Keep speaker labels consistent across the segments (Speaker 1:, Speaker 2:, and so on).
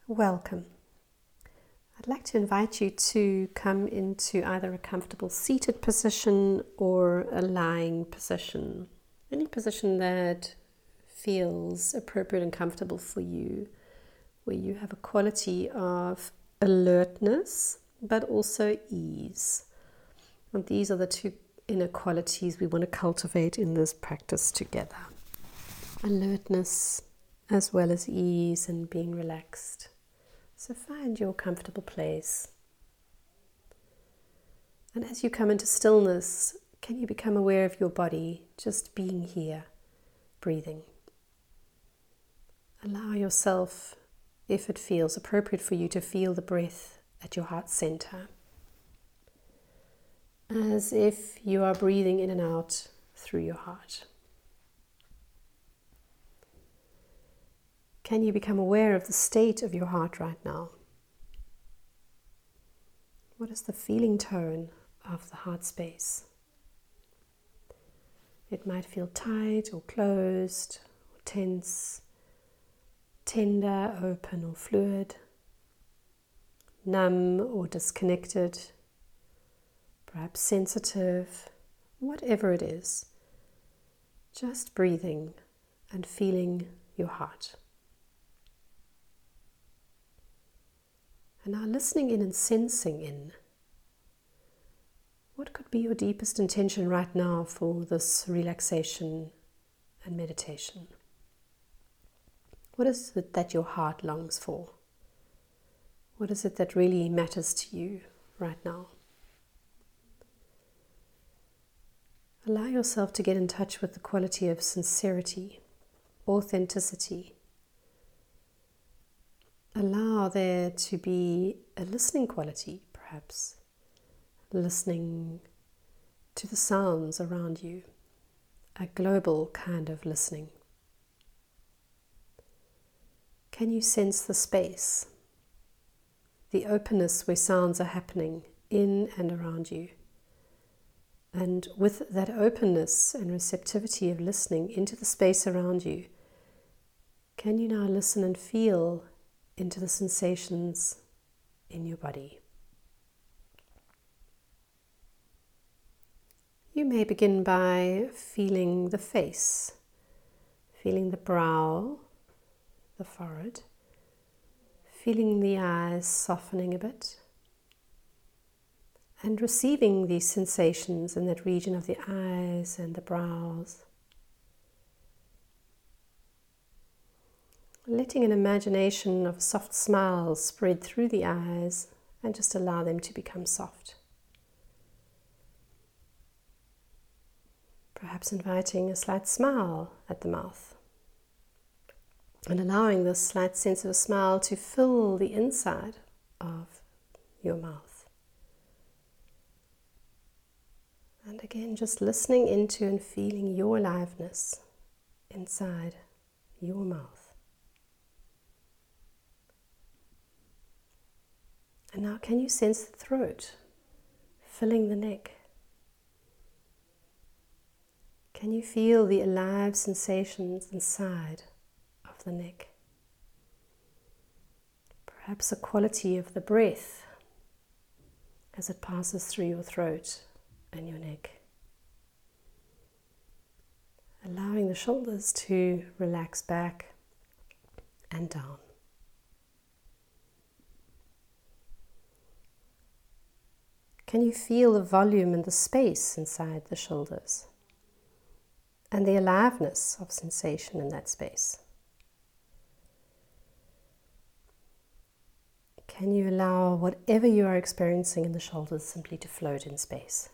Speaker 1: Welcome. I'd like to invite you to come into either a comfortable seated position or a lying position. Any position that feels appropriate and comfortable for you, where you have a quality of alertness but also ease. And these are the two inner qualities we want to cultivate in this practice together. Alertness as well as ease and being relaxed. So find your comfortable place. And as you come into stillness, can you become aware of your body just being here, breathing? Allow yourself, if it feels appropriate for you, to feel the breath at your heart center. As if you are breathing in and out through your heart. Can you become aware of the state of your heart right now? What is the feeling tone of the heart space? It might feel tight or closed, or tense, tender, open or fluid, numb or disconnected, perhaps sensitive, whatever it is. Just breathing and feeling your heart. And now listening in and sensing in. What could be your deepest intention right now for this relaxation and meditation? What is it that your heart longs for? What is it that really matters to you right now? Allow yourself to get in touch with the quality of sincerity, authenticity. Allow there to be a listening quality, perhaps. Listening to the sounds around you. A global kind of listening. Can you sense the space? The openness where sounds are happening in and around you. And with that openness and receptivity of listening into the space around you, can you now listen and feel into the sensations in your body? You may begin by feeling the face, feeling the brow, the forehead, feeling the eyes softening a bit, and receiving these sensations in that region of the eyes and the brows. Letting an imagination of a soft smile spread through the eyes and just allow them to become soft. Perhaps inviting a slight smile at the mouth and allowing this slight sense of a smile to fill the inside of your mouth. And again, just listening into and feeling your aliveness inside your mouth. And now can you sense the throat filling the neck? Can you feel the alive sensations inside of the neck? Perhaps a quality of the breath as it passes through your throat and your neck. Allowing the shoulders to relax back and down. Can you feel the volume and the space inside the shoulders? And the aliveness of sensation in that space? Can you allow whatever you are experiencing in the shoulders simply to float in space?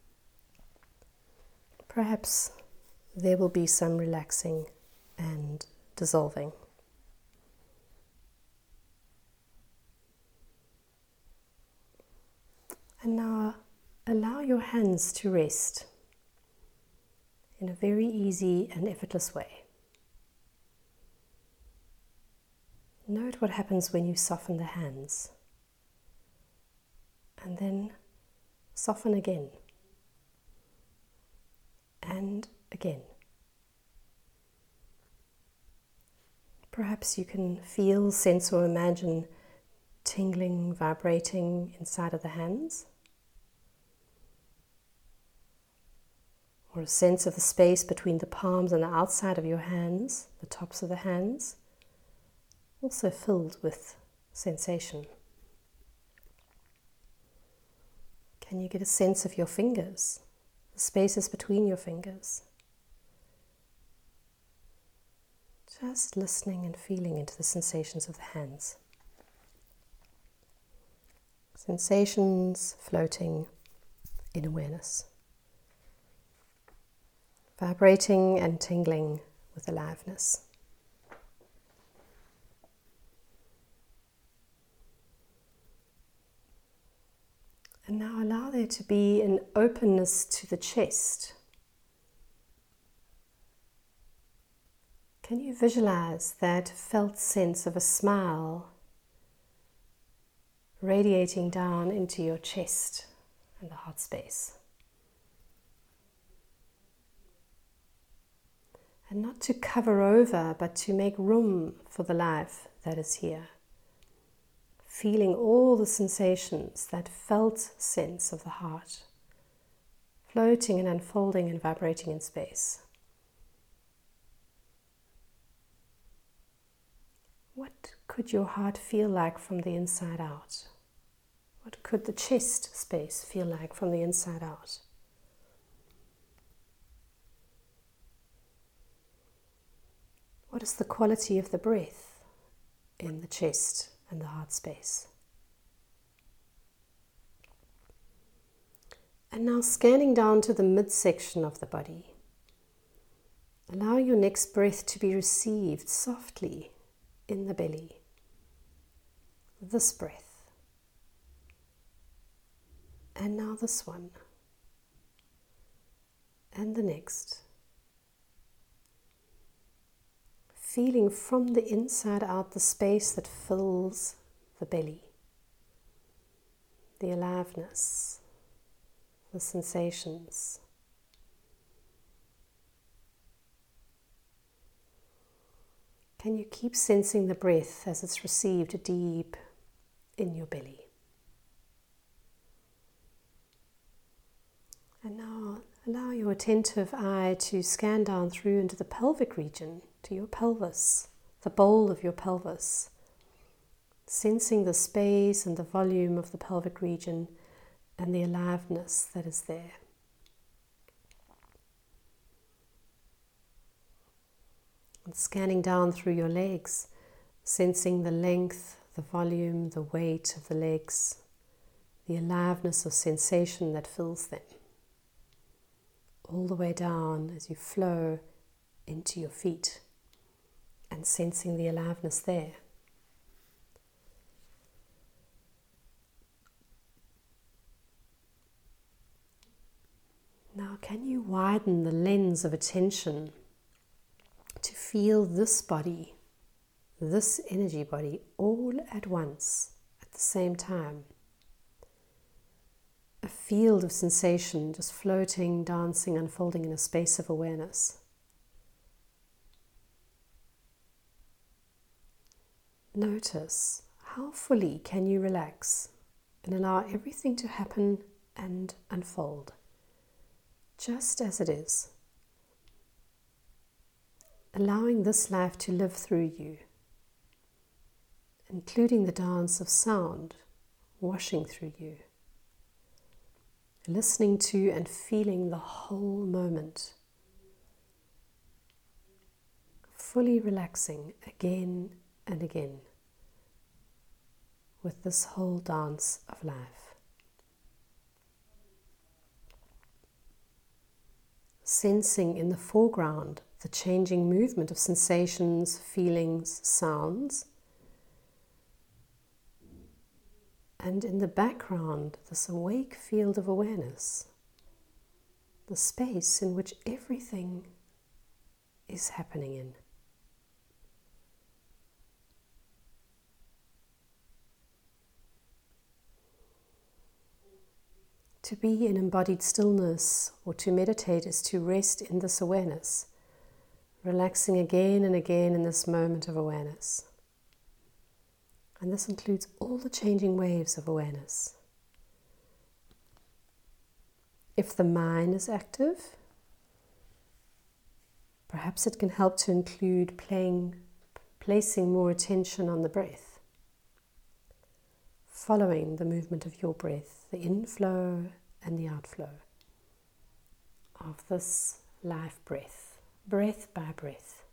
Speaker 1: Perhaps there will be some relaxing and dissolving. And now allow your hands to rest in a very easy and effortless way. Note what happens when you soften the hands. And then soften again. And again. perhaps you can feel, sense or imagine tingling, vibrating inside of the hands, or a sense of the space between the palms and the outside of your hands, the tops of the hands, also filled with sensation. Can you get a sense of your fingers, the spaces between your fingers? Just listening and feeling into the sensations of the hands. Sensations floating in awareness. Vibrating and tingling with aliveness. And now allow there to be an openness to the chest. Can you visualize that felt sense of a smile radiating down into your chest and the heart space? And not to cover over, but to make room for the life that is here. Feeling all the sensations, that felt sense of the heart, floating and unfolding and vibrating in space. What could your heart feel like from the inside out? What could the chest space feel like from the inside out? What is the quality of the breath in the chest and the heart space? And now scanning down to the midsection of the body. Allow your next breath to be received softly in the belly. This breath. And now this one. And the next. Feeling from the inside out the space that fills the belly. The aliveness, the sensations. Can you keep sensing the breath as it's received deep in your belly? And now allow your attentive eye to scan down through into the pelvic region, to your pelvis, the bowl of your pelvis, sensing the space and the volume of the pelvic region and the aliveness that is there. And scanning down through your legs, sensing the length, the volume, the weight of the legs, the aliveness of sensation that fills them. All the way down as you flow into your feet and sensing the aliveness there. Now, can you widen the lens of attention to feel this body, this energy body, all at once, at the same time? A field of sensation just floating, dancing, unfolding in a space of awareness. Notice how fully can you relax and allow everything to happen and unfold, just as it is. Allowing this life to live through you, including the dance of sound washing through you. Listening to and feeling the whole moment. Fully relaxing again and again with this whole dance of life. Sensing in the foreground the changing movement of sensations, feelings, sounds. And in the background, this awake field of awareness, the space in which everything is happening in. To be in embodied stillness or to meditate is to rest in this awareness, Relaxing again and again in this moment of awareness. And this includes all the changing waves of awareness. If the mind is active, perhaps it can help to include placing more attention on the breath, following the movement of your breath, the inflow and the outflow of this life breath, breath by breath.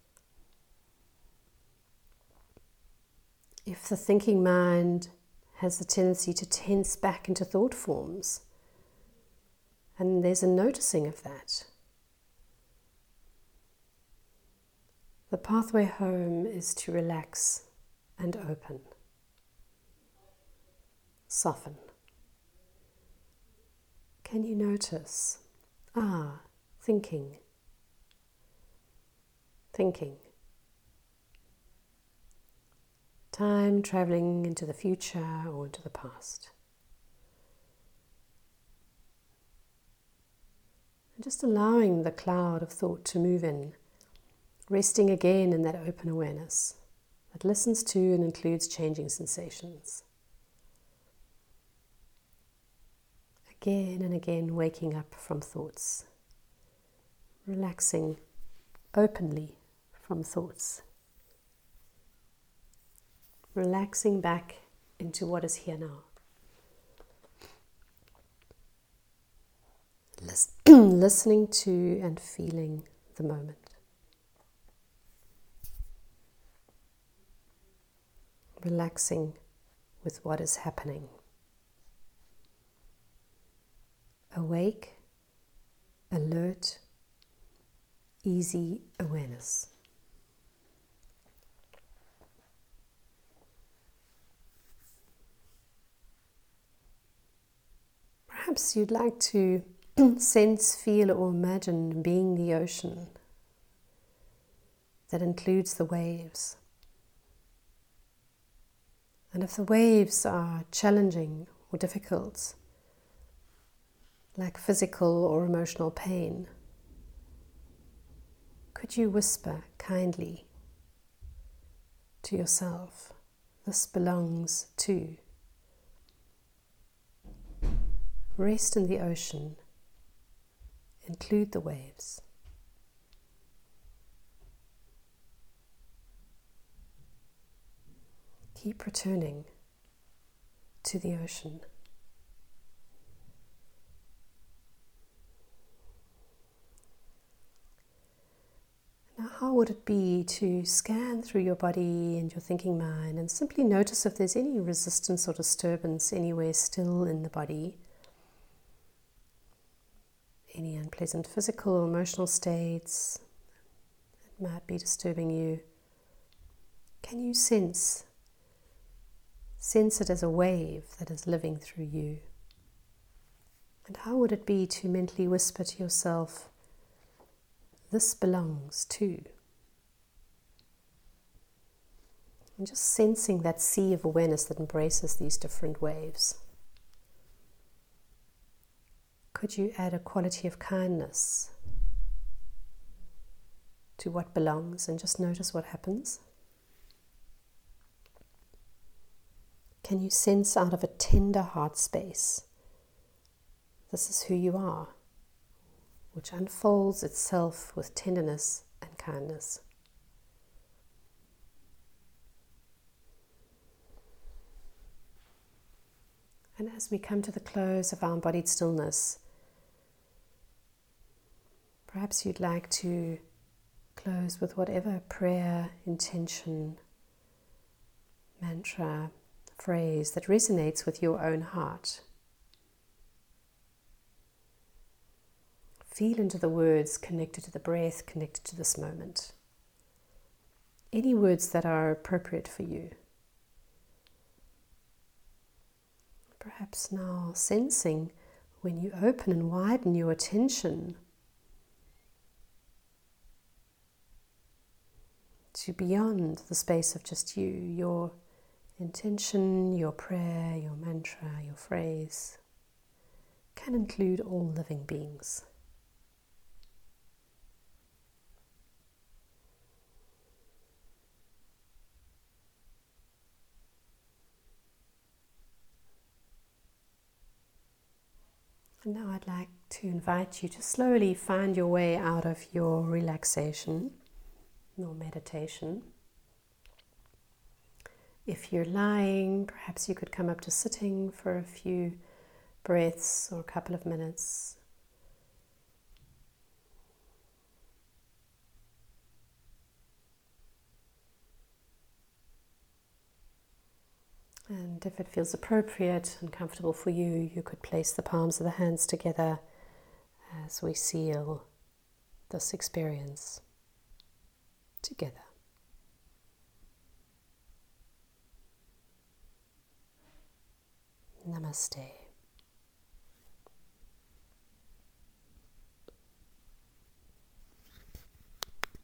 Speaker 1: If the thinking mind has the tendency to tense back into thought forms, and there's a noticing of that, the pathway home is to relax and open, soften. Can you notice? Thinking. Time traveling into the future or into the past. And just allowing the cloud of thought to move in, resting again in that open awareness that listens to and includes changing sensations. Again and again waking up from thoughts, relaxing openly from thoughts, relaxing back into what is here now. Listening to and feeling the moment. Relaxing with what is happening. Awake, alert, easy awareness. Perhaps you'd like to sense, feel, or imagine being the ocean that includes the waves. And if the waves are challenging or difficult, like physical or emotional pain, could you whisper kindly to yourself, "This belongs to." Rest in the ocean. Include the waves. Keep returning to the ocean. Now, how would it be to scan through your body and your thinking mind and simply notice if there's any resistance or disturbance anywhere still in the body? Any unpleasant physical or emotional states that might be disturbing you. Can you sense it as a wave that is living through you? And how would it be to mentally whisper to yourself, "This belongs to"? And just sensing that sea of awareness that embraces these different waves. Could you add a quality of kindness to what belongs and just notice what happens? Can you sense out of a tender heart space, this is who you are, which unfolds itself with tenderness and kindness? And as we come to the close of our embodied stillness, perhaps you'd like to close with whatever prayer, intention, mantra, phrase that resonates with your own heart. Feel into the words connected to the breath, connected to this moment. Any words that are appropriate for you. Perhaps now sensing when you open and widen your attention to beyond the space of just you, your intention, your prayer, your mantra, your phrase can include all living beings. And now I'd like to invite you to slowly find your way out of your relaxation or meditation. If you're lying, perhaps you could come up to sitting for a few breaths or a couple of minutes. And if it feels appropriate and comfortable for you, you could place the palms of the hands together as we seal this experience together. Namaste.